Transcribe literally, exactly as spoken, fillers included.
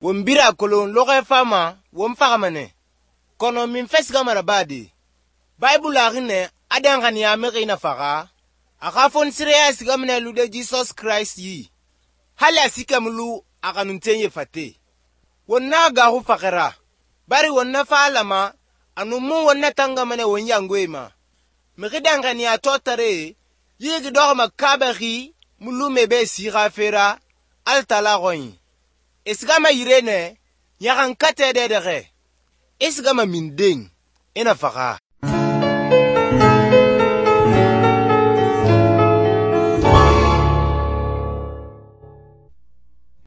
wombira kolon loge fama womfagamane kono min fesga marabadi Bible agine adangani ya mekina faga akafon siriya sigamne lude Jesus Christ yi hala sikamlu akanuntenye fate wonna ga hu fakara bari wonna falama anumu wonna tangamane wonyangwema mekidangani ya totare yigi dogo makabari mulume be sigafera altala goyi Isgama yirene yakan kate dedere Isgama minding ina faga